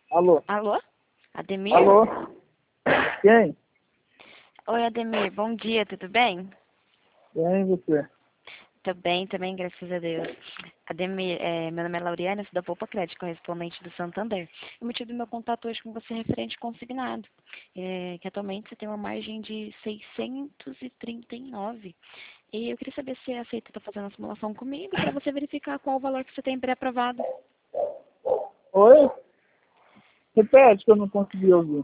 Alô? Alô? Ademir? Alô? Quem? Oi, Ademir. Bom dia, tudo bem? Quem você? Tô bem também, graças a Deus. Ademir, meu nome é Lauriana, sou da Poupa Crédito, correspondente do Santander. O motivo do meu contato hoje com você é referente consignado, que atualmente você tem uma margem de 639. E eu queria saber se você aceita estar fazendo a simulação comigo para você verificar qual o valor que você tem pré-aprovado. Oi? Repete que eu não consegui ouvir.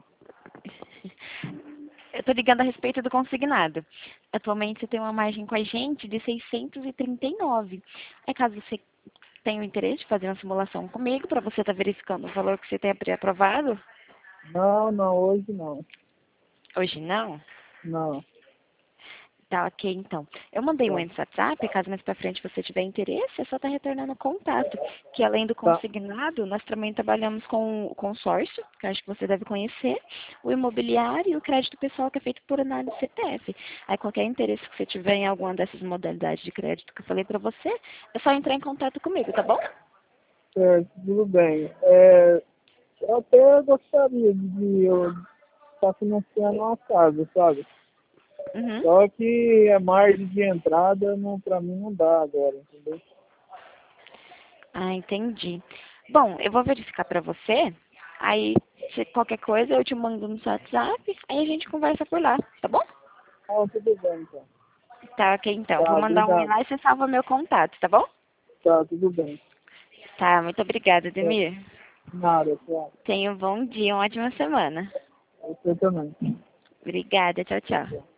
Eu estou ligando a respeito do consignado. Atualmente você tem uma margem com a gente de 639. É caso você tenha o interesse de fazer uma simulação comigo para você estar verificando o valor que você tem pré-aprovado? Não, não, hoje não. Hoje não? Não. Tá, ok, então. Eu mandei um Tá. WhatsApp, caso mais pra frente você tiver interesse, é só estar retornando contato. Que além do Tá. consignado, nós também trabalhamos com o consórcio, que eu acho que você deve conhecer, o imobiliário e o crédito pessoal, que é feito por análise CPF. Aí qualquer interesse que você tiver em alguma dessas modalidades de crédito que eu falei pra você, é só entrar em contato comigo, tá bom? Certo, tudo bem. Eu até gostaria de eu estar financiando uma casa, sabe? Uhum. Só que a margem de entrada não, pra mim não dá agora, entendeu? Ah, entendi. Bom, eu vou verificar pra você, aí se qualquer coisa eu te mando no seu WhatsApp, aí a gente conversa por lá, tá bom? Ah, tudo bem, então. Tá, ok, então. Tá, Vou mandar um e obrigado. lá e você salva meu contato, tá bom? Tá, tudo bem. Tá, muito obrigada, Tá. Demir. Nada, tchau. Tenha um bom dia, uma ótima semana. Você também. Obrigada, tchau, Tchau, tchau. tchau.